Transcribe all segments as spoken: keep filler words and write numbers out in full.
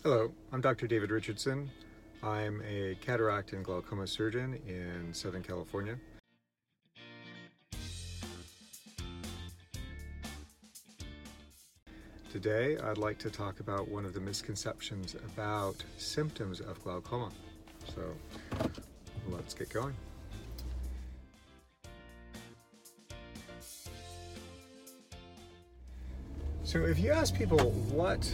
Hello, I'm Doctor David Richardson. I'm a cataract and glaucoma surgeon in Southern California. Today, I'd like to talk about one of the misconceptions about symptoms of glaucoma. So, let's get going. So, if you ask people what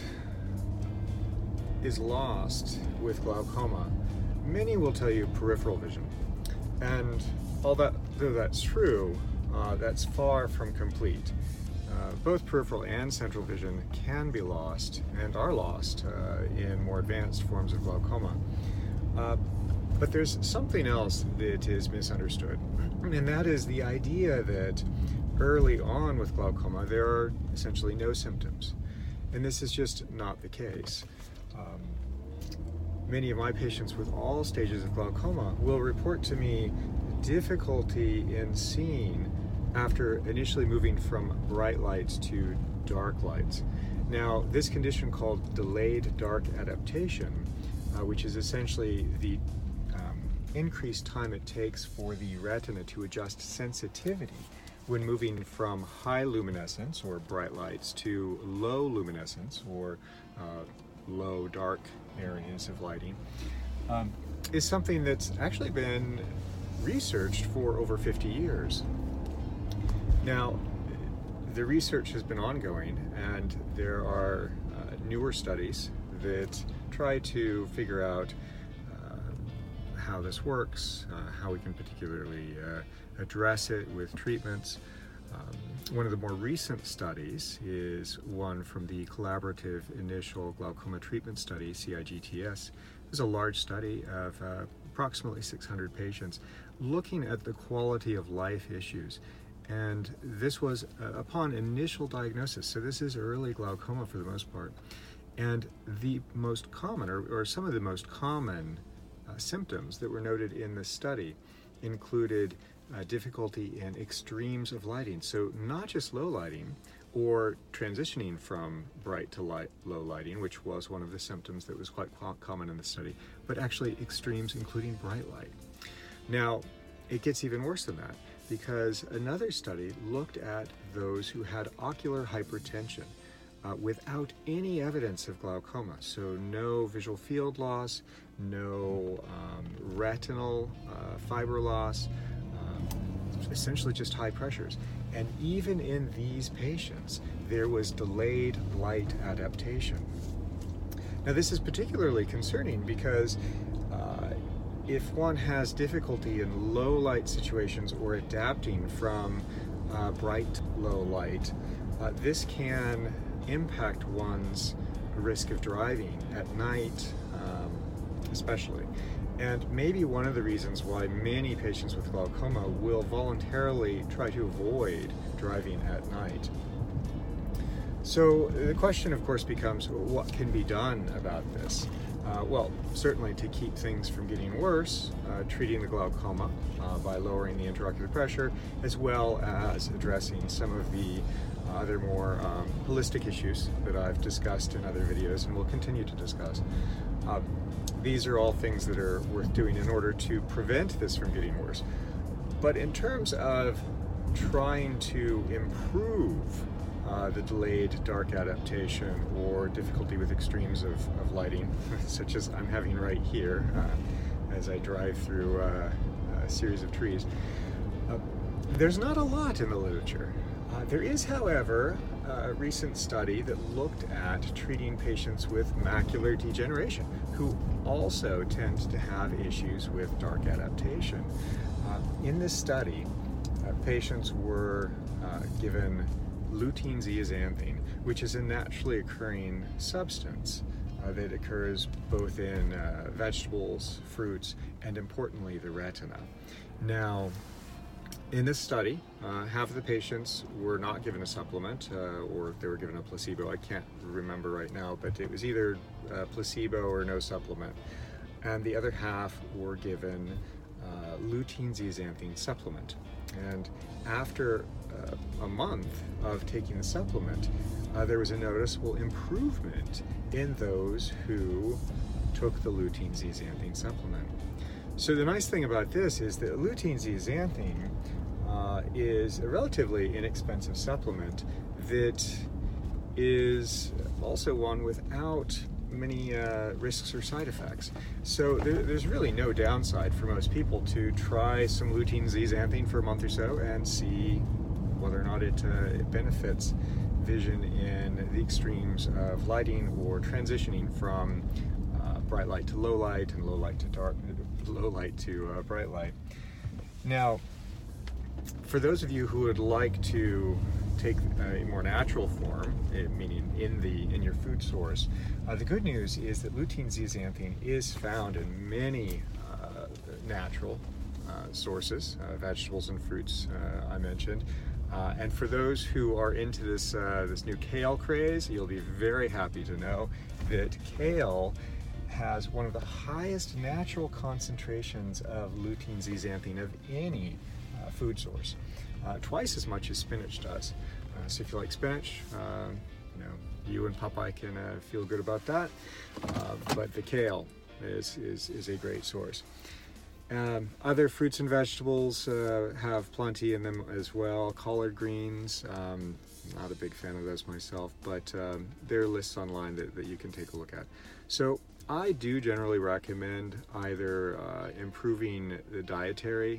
is lost with glaucoma, many will tell you peripheral vision. And although that's true, uh, that's far from complete. Uh, both peripheral and central vision can be lost and are lost uh, in more advanced forms of glaucoma. Uh, but there's something else that is misunderstood, and that is the idea that early on with glaucoma there are essentially no symptoms. And this is just not the case. Um, many of my patients with all stages of glaucoma will report to me difficulty in seeing after initially moving from bright lights to dark lights. Now, this condition called delayed dark adaptation, uh, which is essentially the um, increased time it takes for the retina to adjust sensitivity when moving from high luminescence or bright lights to low luminescence or uh, low dark areas of lighting, um, is something that's actually been researched for over fifty years. Now, the research has been ongoing, and there are uh, newer studies that try to figure out uh, how this works, uh, how we can particularly uh, address it with treatments. Um, one of the more recent studies is one from the Collaborative Initial Glaucoma Treatment Study, C I G T S. It was a large study of uh, approximately six hundred patients looking at the quality of life issues. And this was uh, upon initial diagnosis, so this is early glaucoma for the most part. And the most common, or, or some of the most common uh, symptoms that were noted in this study included uh, difficulty in extremes of lighting. So not just low lighting or transitioning from bright to light, low lighting, which was one of the symptoms that was quite common in the study, but actually extremes including bright light. Now, it gets even worse than that, because another study looked at those who had ocular hypertension uh, without any evidence of glaucoma. So no visual field loss, no um, retinal uh, fiber loss, um, essentially just high pressures. And even in these patients, there was delayed light adaptation. Now, this is particularly concerning because uh, if one has difficulty in low light situations or adapting from uh, bright to low light, uh, this can impact one's risk of driving at night, um, especially. And maybe one of the reasons why many patients with glaucoma will voluntarily try to avoid driving at night. So the question, of course, becomes what can be done about this? Uh, well, certainly to keep things from getting worse, uh, treating the glaucoma uh, by lowering the intraocular pressure, as well as addressing some of the other more um, holistic issues that I've discussed in other videos and will continue to discuss. Uh, these are all things that are worth doing in order to prevent this from getting worse. But in terms of trying to improve Uh, the delayed dark adaptation or difficulty with extremes of, of lighting, such as I'm having right here uh, as I drive through uh, a series of trees. Uh, there's not a lot in the literature. Uh, there is, however, a recent study that looked at treating patients with macular degeneration, who also tend to have issues with dark adaptation. Uh, in this study, uh, patients were uh, given lutein zeaxanthine, which is a naturally occurring substance uh, that occurs both in uh, vegetables, fruits, and importantly, the retina. Now, in this study, uh, half of the patients were not given a supplement, uh, or they were given a placebo. I can't remember right now, but it was either a placebo or no supplement. And the other half were given uh, lutein zeaxanthine supplement. And after uh, a month of taking the supplement, uh, there was a noticeable improvement in those who took the lutein zeaxanthine supplement. So the nice thing about this is that lutein zeaxanthine uh, is a relatively inexpensive supplement that is also one without many uh, risks or side effects. So there, there's really no downside for most people to try some lutein zeaxanthine for a month or so and see whether or not it, uh, it benefits vision in the extremes of lighting or transitioning from uh, bright light to low light and low light to dark, low light to uh, bright light. Now, for those of you who would like to take a more natural form, meaning in the in your food source, uh, the good news is that lutein zeaxanthine is found in many uh, natural uh, sources, uh, vegetables and fruits uh, I mentioned. Uh, and for those who are into this uh, this new kale craze, you'll be very happy to know that kale has one of the highest natural concentrations of lutein zeaxanthine of any uh, food source. Uh, twice as much as spinach does. Uh, so if you like spinach, uh, you know, you and Popeye can uh, feel good about that. Uh, but the kale is, is, is a great source. Um, other fruits and vegetables uh, have plenty in them as well. Collard greens, um, not a big fan of those myself, but um, there are lists online that, that you can take a look at. So I do generally recommend either uh, improving the dietary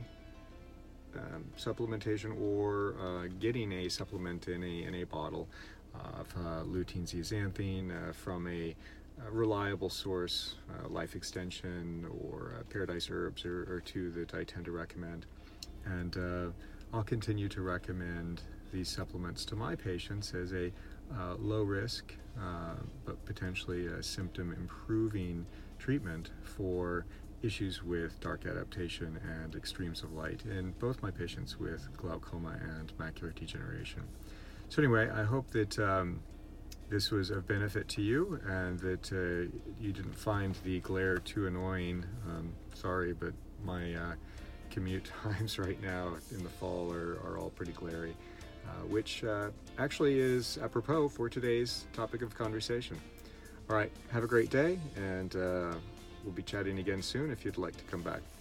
Um, supplementation or uh, getting a supplement in a in a bottle of uh, lutein zeaxanthine uh, from a, a reliable source, uh, Life Extension or uh, Paradise Herbs or, or two that I tend to recommend. And uh, I'll continue to recommend these supplements to my patients as a uh, low risk uh, but potentially a symptom improving treatment for issues with dark adaptation and extremes of light in both my patients with glaucoma and macular degeneration. So anyway, I hope that um, this was of benefit to you and that uh, you didn't find the glare too annoying. Um, sorry, but my uh, commute times right now in the fall are, are all pretty glary, uh, which uh, actually is apropos for today's topic of conversation. All right, have a great day, and uh, we'll be chatting again soon if you'd like to come back.